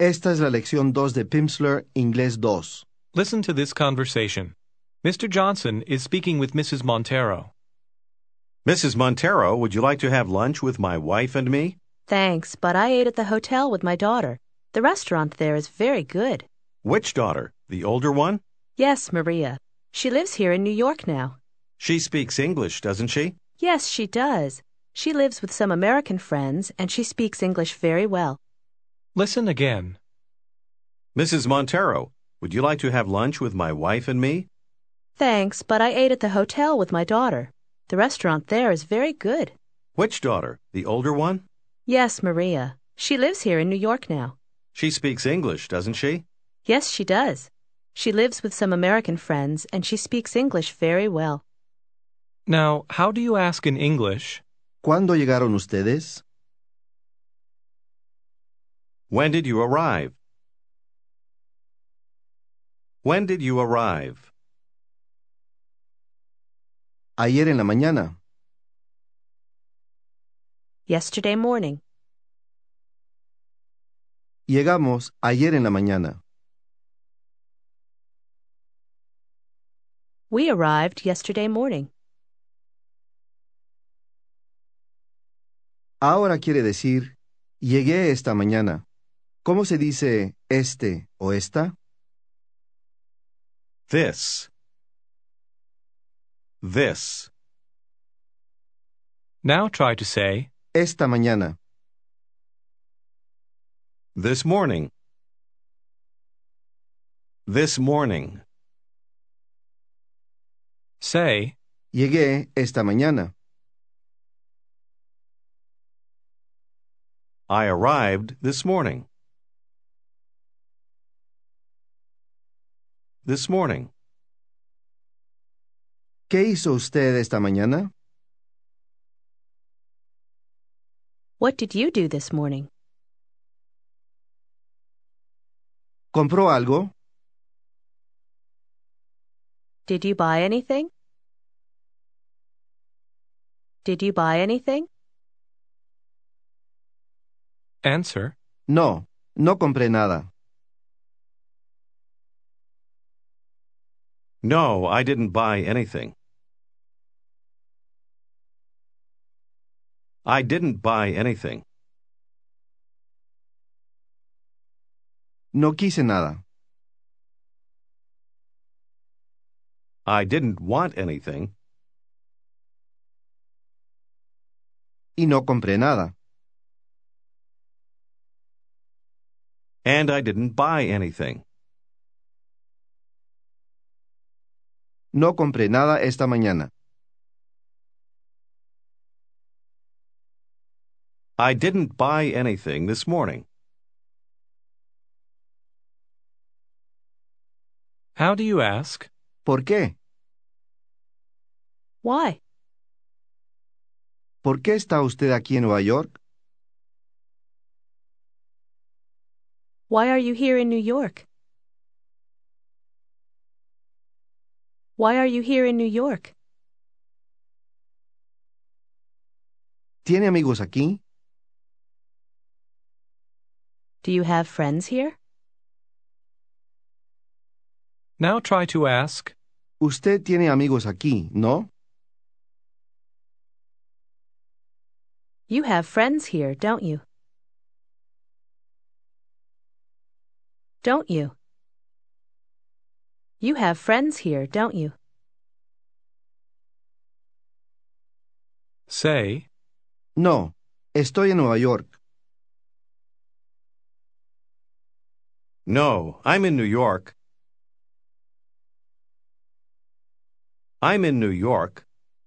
Esta es la lección 2 de Pimsleur, Inglés 2. Listen to this conversation. Mr. Johnson is speaking with Mrs. Montero. Mrs. Montero, would you like to have lunch with my wife and me? Thanks, but I ate at the hotel with my daughter. The restaurant there is very good. Which daughter? The older one? Yes, Maria. She lives here in New York now. She speaks English, doesn't she? Yes, she does. She lives with some American friends, and she speaks English very well. Listen again. Mrs. Montero, would you like to have lunch with my wife and me? Thanks, but I ate at the hotel with my daughter. The restaurant there is very good. Which daughter? The older one? Yes, Maria. She lives here in New York now. She speaks English, doesn't she? Yes, she does. She lives with some American friends, and she speaks English very well. Now, how do you ask in English? ¿Cuándo llegaron ustedes? When did you arrive? When did you arrive? Ayer en la mañana. Yesterday morning. Llegamos ayer en la mañana. We arrived yesterday morning. Ahora quiere decir, llegué esta mañana. ¿Cómo se dice este o esta? This. This. Now try to say, Esta mañana. This morning. This morning. say, Llegué esta mañana. I arrived this morning. This morning. ¿Qué hizo usted esta mañana? What did you do this morning? ¿Compró algo? Did you buy anything? Did you buy anything? answer, No, no compré nada. No, I didn't buy anything. I didn't buy anything. No quise nada. I didn't want anything. Y no compré nada. And I didn't buy anything. No compré nada esta mañana. I didn't buy anything this morning. how do you ask? ¿Por qué? Why? ¿Por qué está usted aquí en Nueva York? Why are you here in New York? Why are you here in New York? ¿Tiene amigos aquí? Do you have friends here? Now try to ask, Usted tiene amigos aquí, ¿no? You have friends here, don't you? Don't you? You have friends here, don't you? say, No, estoy en Nueva York. No, I'm in New York. I'm in New York.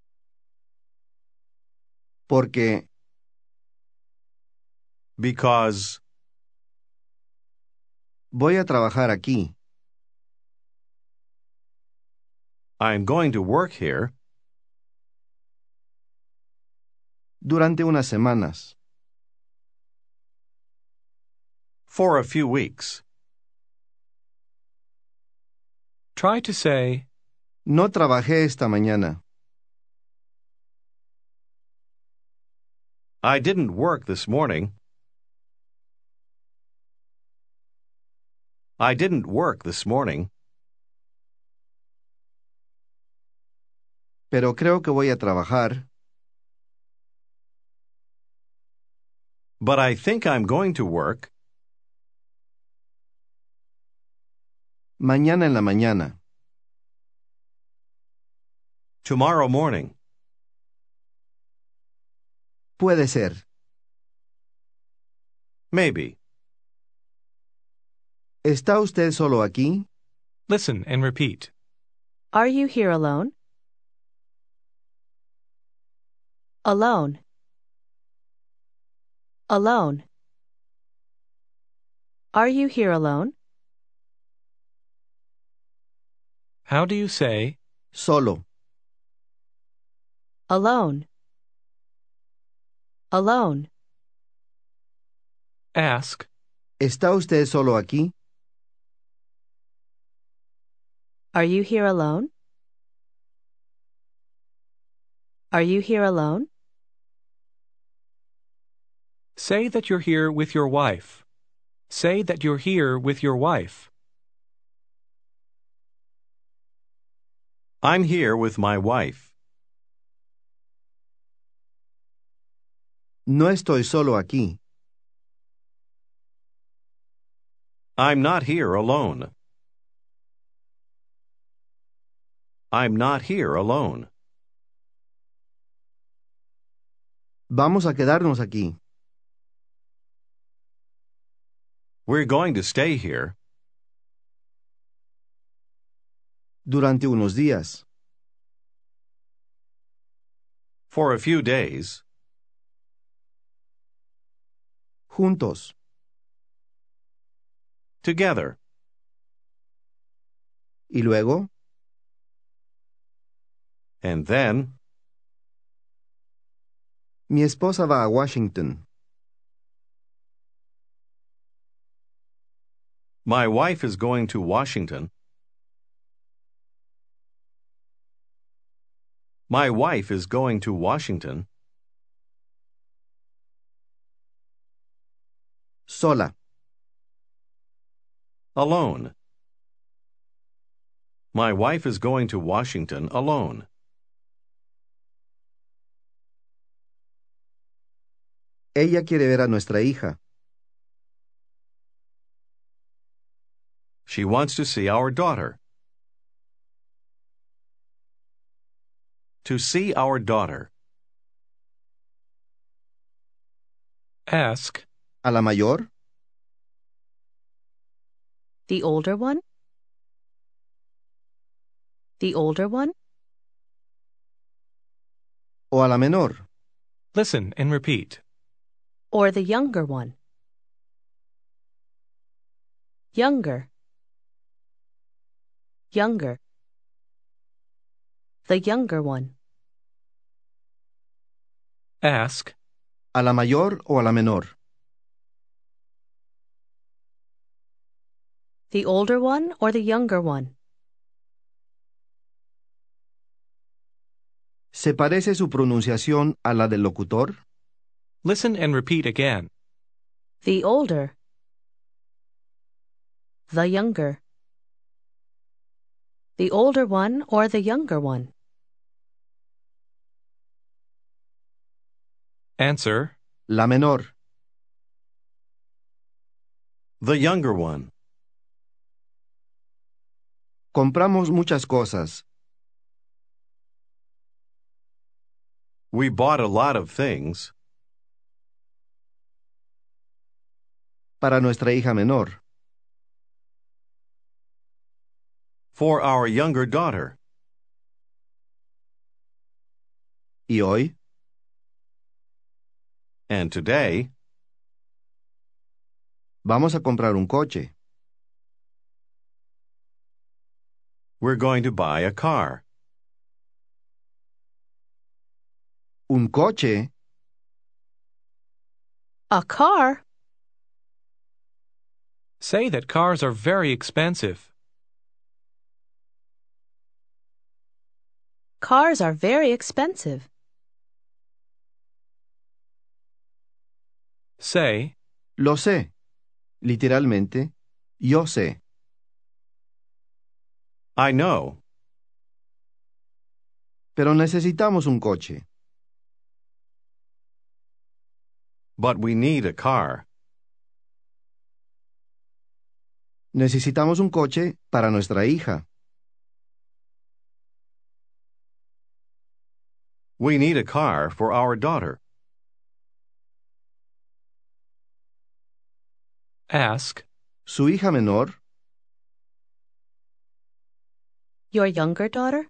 Porque Because voy a trabajar aquí. I'm going to work here Durante unas semanas. for a few weeks. try to say, No trabajé esta mañana. I didn't work this morning. I didn't work this morning, pero creo que voy a trabajar but I think I'm going to work mañana en la mañana. tomorrow morning. Puede ser. Maybe. ¿Está usted solo aquí? Listen and repeat. Are you here alone? Alone. Alone. Are you here alone? How do you say, Solo. Alone. Alone. ask, ¿Está usted solo aquí? Are you here alone? Are you here alone? say that you're here with your wife. Say that you're here with your wife. I'm here with my wife. No estoy solo aquí. I'm not here alone. I'm not here alone. Vamos a quedarnos aquí. We're going to stay here Durante unos días. for a few days. Juntos. Together. Y luego, And then, mi esposa va a Washington. my wife is going to Washington. My wife is going to Washington. Sola. Alone. My wife is going to Washington alone. Ella quiere ver a nuestra hija. She wants to see our daughter. To see our daughter. Ask, ¿A la mayor? The older one? The older one? ¿O a la menor? listen and repeat. Or the younger one? Younger. Younger. The younger one. Ask, ¿A la mayor o a la menor? The older one or the younger one? ¿Se parece su pronunciación a la del locutor? listen and repeat again. The older. The younger. The older one or the younger one? Answer, La menor. The younger one. Compramos muchas cosas. We bought a lot of things Para nuestra hija menor. for our younger daughter. ¿Y hoy? And today, Vamos a comprar un coche. we're going to buy a car. ¿Un coche? A car? say that cars are very expensive. Cars are very expensive. Say, Lo sé. Literalmente, yo sé. I know. Pero necesitamos un coche. But we need a car. Necesitamos un coche para nuestra hija. We need a car for our daughter. Ask, ¿Su hija menor? Your younger daughter?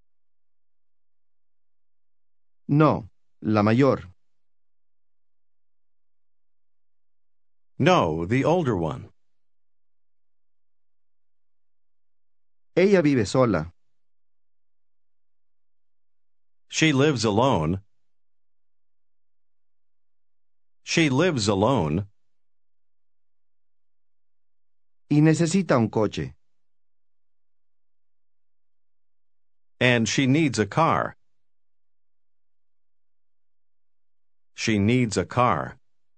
No, la mayor. No, the older one. Ella vive sola. She lives alone. She lives alone. Y necesita un coche. And she needs a car. She needs a car.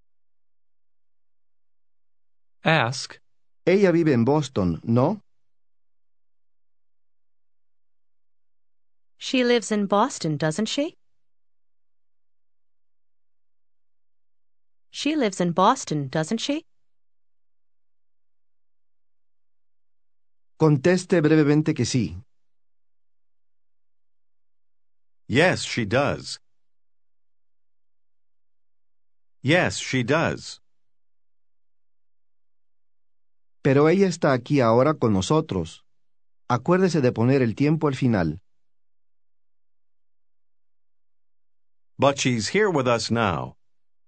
ask, Ella vive en Boston, ¿no? She lives in Boston, doesn't she? She lives in Boston, doesn't she? Conteste brevemente que sí. Yes, she does. Yes, she does. Pero ella está aquí ahora con nosotros. Acuérdese de poner el tiempo al final. But she's here with us now.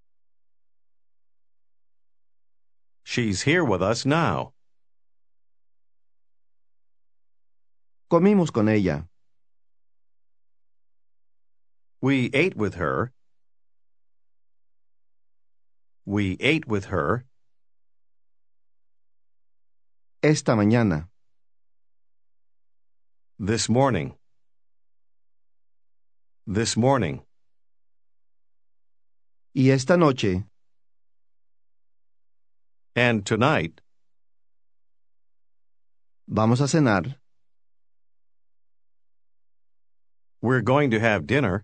She's here with us now. Comimos con ella. We ate with her. We ate with her. Esta mañana. This morning. This morning. Y esta noche. And tonight. Vamos a cenar. We're going to have dinner.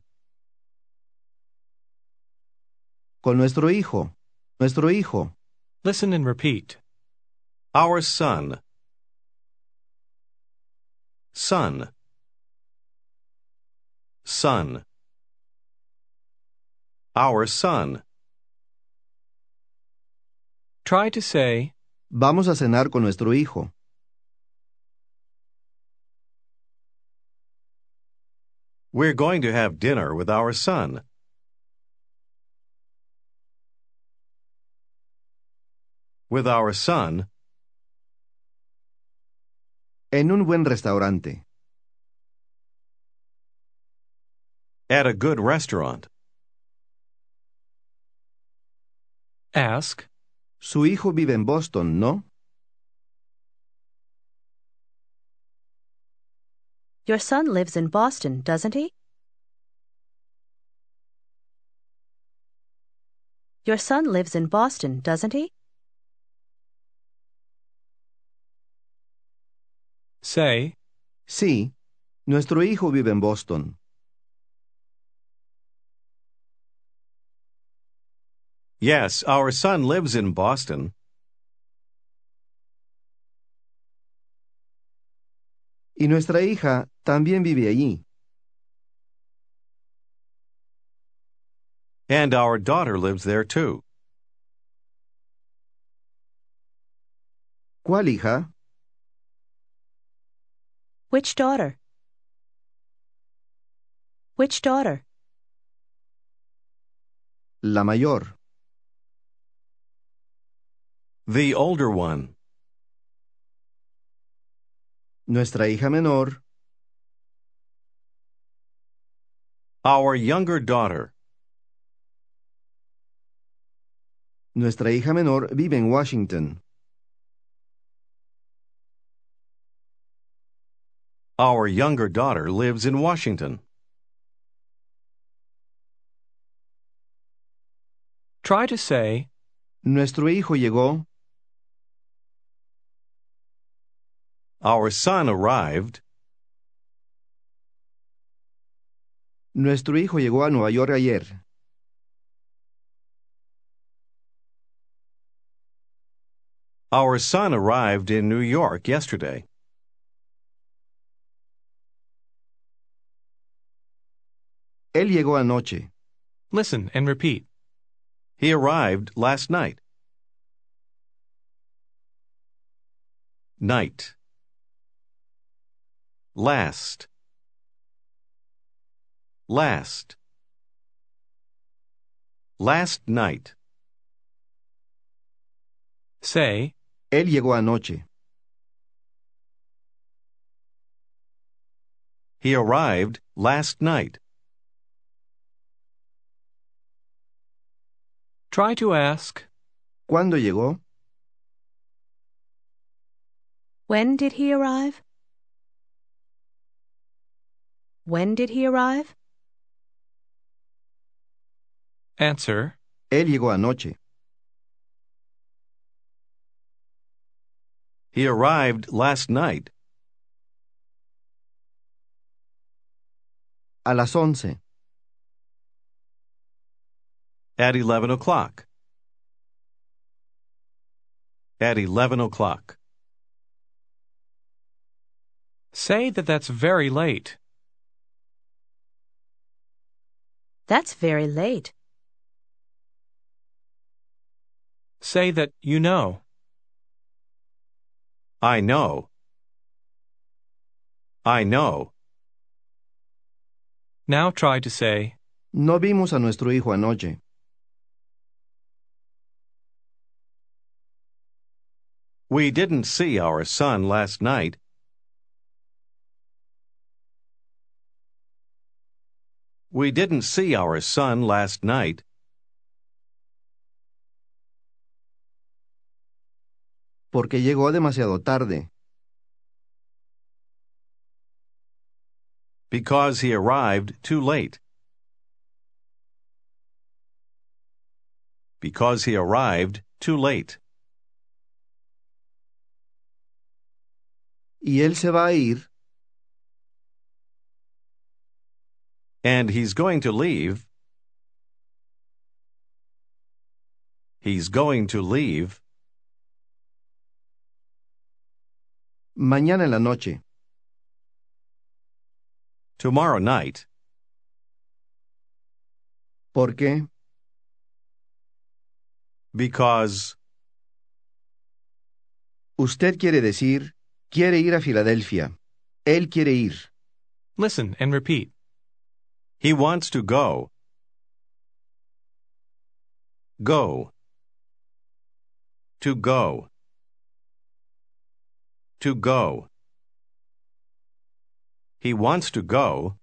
Con nuestro hijo. Nuestro hijo. listen and repeat. Our son. Son. Son. Our son. Try to say, Vamos a cenar con nuestro hijo. We're going to have dinner with our son. With our son. En un buen restaurante. At a good restaurant. ask, Su hijo vive en Boston, ¿no? Your son lives in Boston, doesn't he? Your son lives in Boston, doesn't he? say, Sí, nuestro hijo vive en Boston. Yes, our son lives in Boston. Y nuestra hija también vive allí. And our daughter lives there too. ¿Cuál hija? Which daughter? Which daughter? La mayor. The older one. Nuestra hija menor. Our younger daughter. Nuestra hija menor vive en Washington. Our younger daughter lives in Washington. try to say, Nuestro hijo llegó. Our son arrived. Nuestro hijo llegó a Nueva York ayer. Our son arrived in New York yesterday. Él llegó anoche. Listen and repeat. He arrived last night. Night. Last. Last. Last night. Say, Él llegó anoche. He arrived last night. try to ask, ¿Cuándo llegó? When did he arrive? When did he arrive? answer, Él llegó anoche. He arrived last night. A las 11. At 11 o'clock. At 11 o'clock. say that that's very late. That's very late. Say that you know. I know. I know. Now try to say, No vimos a nuestro hijo anoche. We didn't see our son last night. We didn't see our son last night. Porque llegó demasiado tarde. Because he arrived too late. Because he arrived too late. Y él se va a ir. And he's going to leave. He's going to leave. Mañana en la noche. Tomorrow night. ¿Por qué? Because Usted quiere decir, quiere ir a Filadelfia. Él quiere ir. listen and repeat. he wants to go. Go. To go. To go. He wants to go.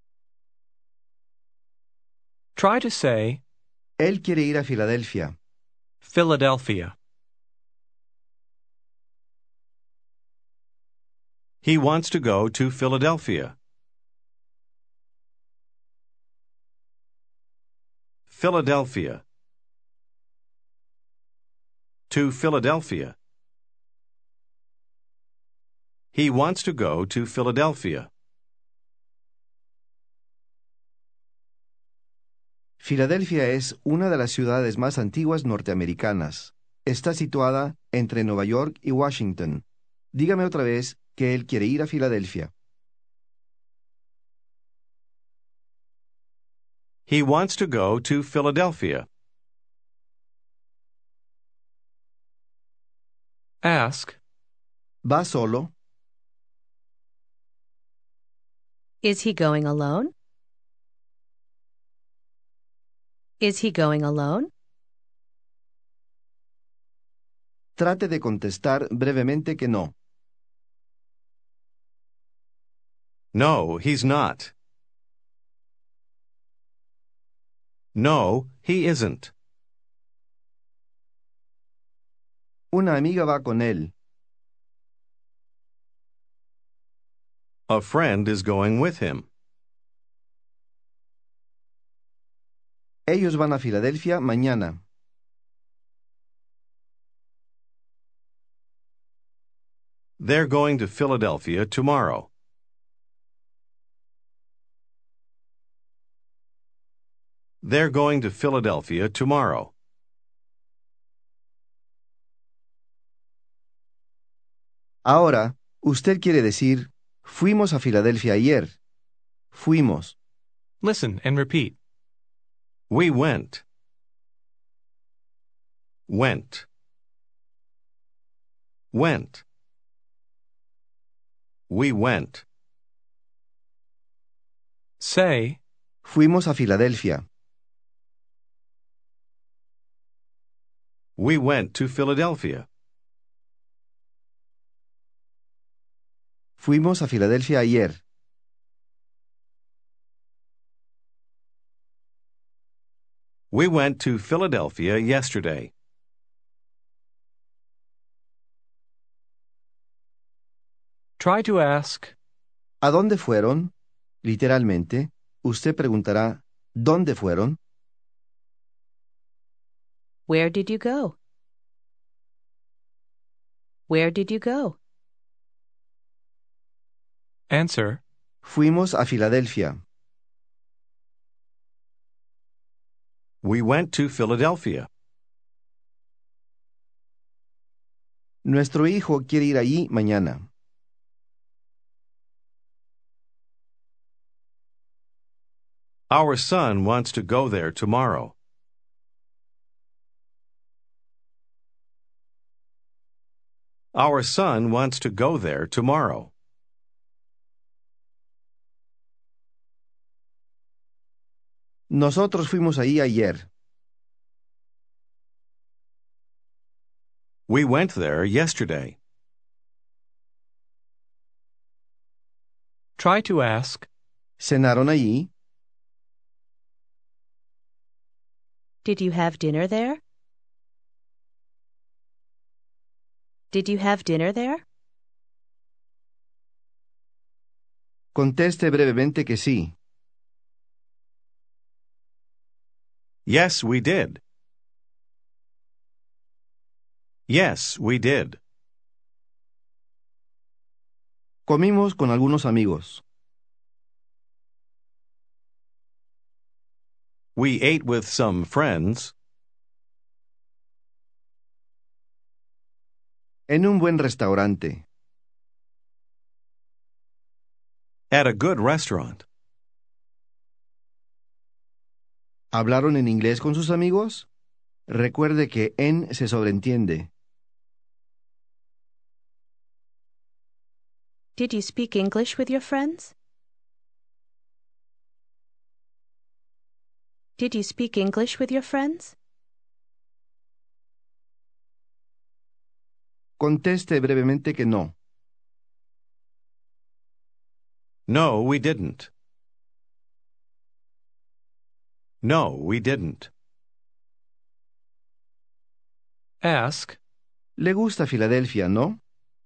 Try to say, Él quiere ir a Filadelfia. Philadelphia. He wants to go to Philadelphia. Philadelphia. To Philadelphia. He wants to go to Philadelphia. Filadelfia es una de las ciudades más antiguas norteamericanas. Está situada entre Nueva York y Washington. Dígame otra vez que él quiere ir a Filadelfia. He wants to go to Philadelphia. Ask, ¿Va solo? Is he going alone? Is he going alone? Trate de contestar brevemente que no. No, he's not. No, he isn't. Una amiga va con él. A friend is going with him. Ellos van a Filadelfia mañana. They're going to Philadelphia tomorrow. They're going to Philadelphia tomorrow. Ahora, usted quiere decir, fuimos a Filadelfia ayer. Fuimos. Listen and repeat. We went. Went. Went. We went. Say, Fuimos a Filadelfia. We went to Philadelphia. Fuimos a Filadelfia ayer. We went to Philadelphia yesterday. try to ask, ¿A dónde fueron? Literalmente, usted preguntará, ¿dónde fueron? Where did you go? Where did you go? answer, Fuimos a Filadelfia. We went to Philadelphia. Nuestro hijo quiere ir allí mañana. Our son wants to go there tomorrow. Our son wants to go there tomorrow. Nosotros fuimos allí ayer. We went there yesterday. try to ask, ¿Cenaron allí? Did you have dinner there? Did you have dinner there? Conteste brevemente que sí. Yes, we did. Yes, we did. Comimos con algunos amigos. We ate with some friends En un buen restaurante. at a good restaurant. ¿Hablaron en inglés con sus amigos? Recuerde que en se sobreentiende. Did you speak English with your friends? Did you speak English with your friends? Conteste brevemente que no. No, we didn't. No, we didn't. ask, ¿Le gusta Filadelfia, no?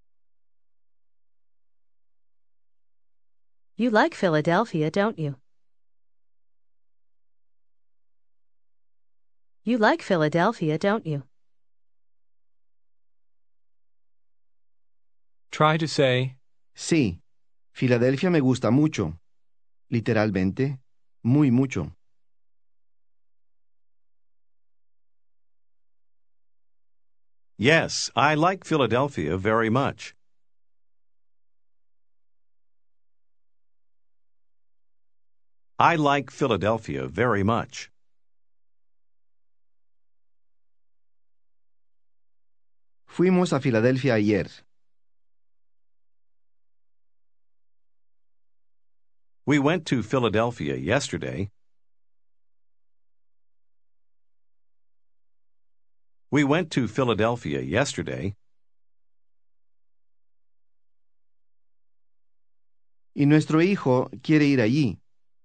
You like Philadelphia, don't you? You like Philadelphia, don't you? try to say, Sí. Filadelfia me gusta mucho. Literalmente, muy mucho. Yes, I like Philadelphia very much. I like Philadelphia very much. Fuimos a Filadelfia ayer. We went to Philadelphia yesterday. We went to Philadelphia yesterday. Y nuestro hijo quiere ir allí.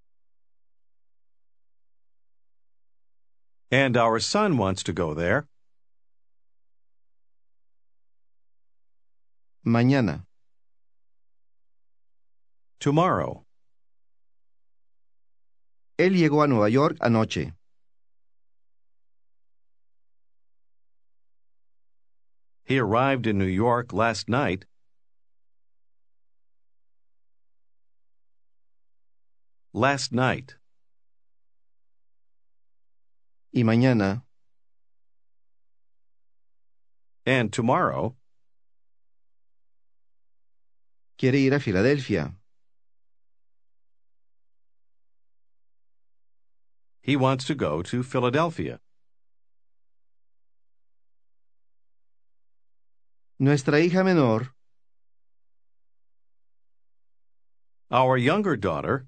And our son wants to go there. Mañana. Tomorrow. Él llegó a Nueva York anoche. He arrived in New York last night. Last night. Y mañana, And tomorrow, quiere ir a Filadelfia. he wants to go to Philadelphia. Nuestra hija menor, Our younger daughter,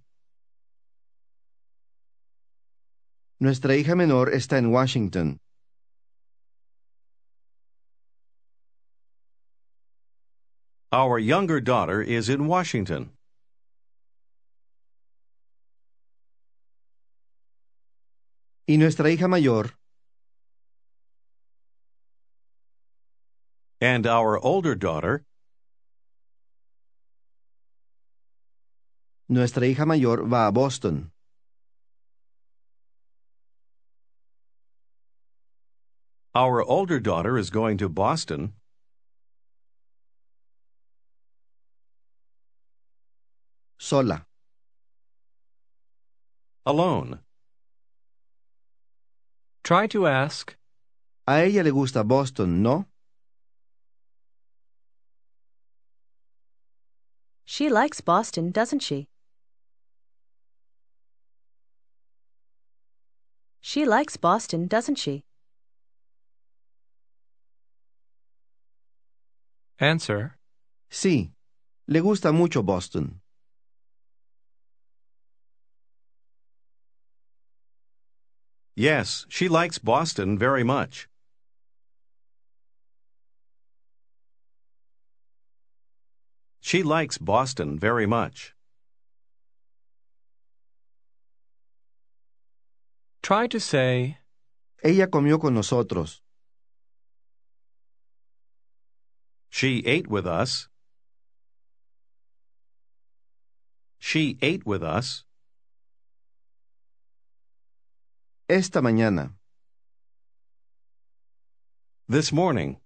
nuestra hija menor está en Washington. our younger daughter is in Washington. Y nuestra hija mayor, And our older daughter, nuestra hija mayor va a Boston. our older daughter is going to Boston. Sola. Alone. Try to ask, A ella le gusta Boston, ¿no? She likes Boston, doesn't she? She likes Boston, doesn't she? answer, Sí, le gusta mucho Boston. Yes, she likes Boston very much. She likes Boston very much. try to say, Ella comió con nosotros. She ate with us. She ate with us. Esta mañana. This morning.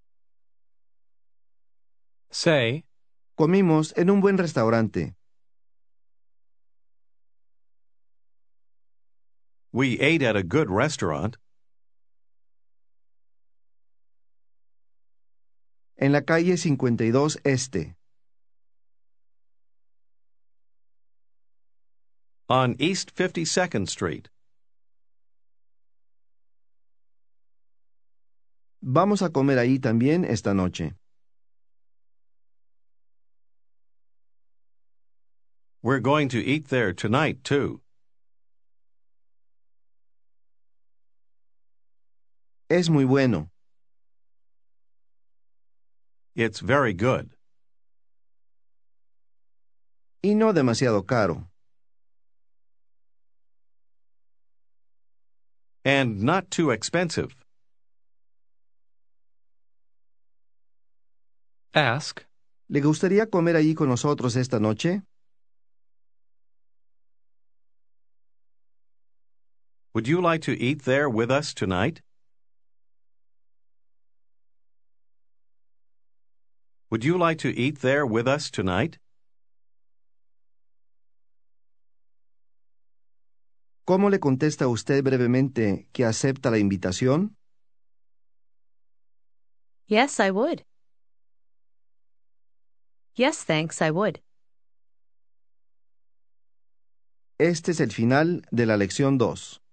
say, Comimos en un buen restaurante. We ate at a good restaurant. En la calle 52 Este. On East 52nd Street. Vamos a comer ahí también esta noche. We're going to eat there tonight, too. Es muy bueno. It's very good. Y no demasiado caro. And not too expensive. ask, ¿Le gustaría comer allí con nosotros esta noche? Would you like to eat there with us tonight? Would you like to eat there with us tonight? ¿Cómo le contesta usted brevemente que acepta la invitación? Yes, I would. Yes, thanks, I would. Este es el final de la lección 2.